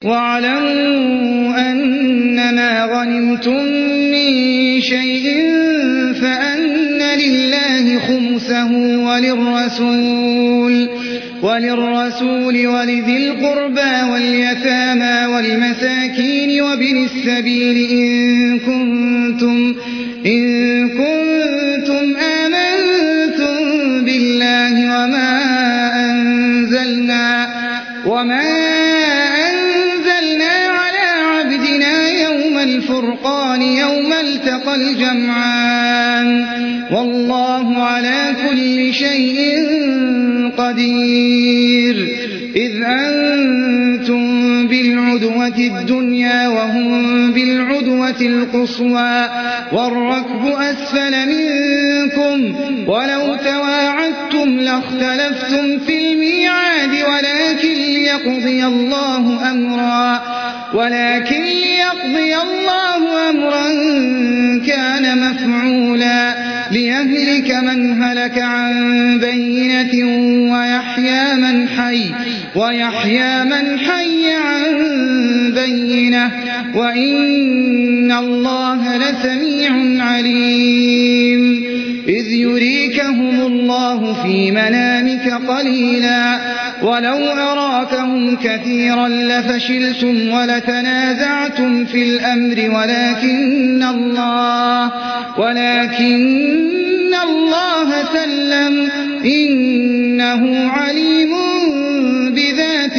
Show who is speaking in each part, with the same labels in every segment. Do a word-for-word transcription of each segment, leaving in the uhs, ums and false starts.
Speaker 1: وَاعْلَمُوا أَنَّمَا غَنِمْتُم مِّن شَيْءٍ فَأَنَّ لِلَّهِ خُمُسَهُ وَلِلرَّسُولِ وللرسول وَلِذِي الْقُرْبَىٰ وَالْيَتَامَىٰ وَالْمَسَاكِينِ وَابْنِ السَّبِيلِ إِن كُنتُمْ إِن كُنتُمْ آمَنتُم بِاللَّهِ وَمَا أَنزَلْنَا وَمَا أَنزَلْنَا عَلَىٰ عَبْدِنَا يَوْمَ الْفُرْقَانِ يَوْمَ الْتَقَى الْجَمْعَانِ ۗ وَاللَّهُ عَلَىٰ كُلِّ شَيْءٍ قدير. إذ أنتم بالعدوة الدنيا وهم بالعدوة القصوى والركب أسفل منكم ولو تواعدتم لاختلفتم في الميعاد ولكن ليقضي الله أمرا ولكن ليقضي الله أمرا كان مفعولا ليهلك من هلك عن بينة ويحيى من حي ويحيى من حي عن بينة وإن الله لسميع عليم. إذ يريكهم الله في منامك قليلا ولو أراكهم كثيرا لفشلتم ولتنازعتم في الأمر ولكن الله ولكن الله سلم إنه عليم بذات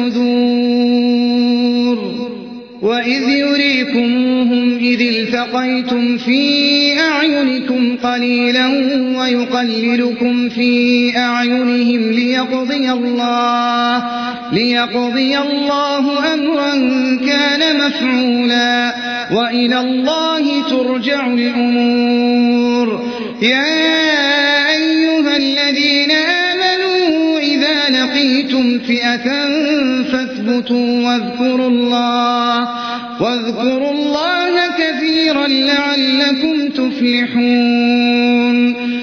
Speaker 1: الصدور. وإذ يريكموهم إذ التقيتم في أعينكم قليلا ويقللكم في أعينهم ليقضي الله ليقضي الله أمرا كان مفعولا وإلى الله ترجع الأمور. يا أيها الذين آمنوا إذا لقيتم فئة فاثبتوا واذكروا الله واذكروا الله كثيرا لعلكم تفلحون.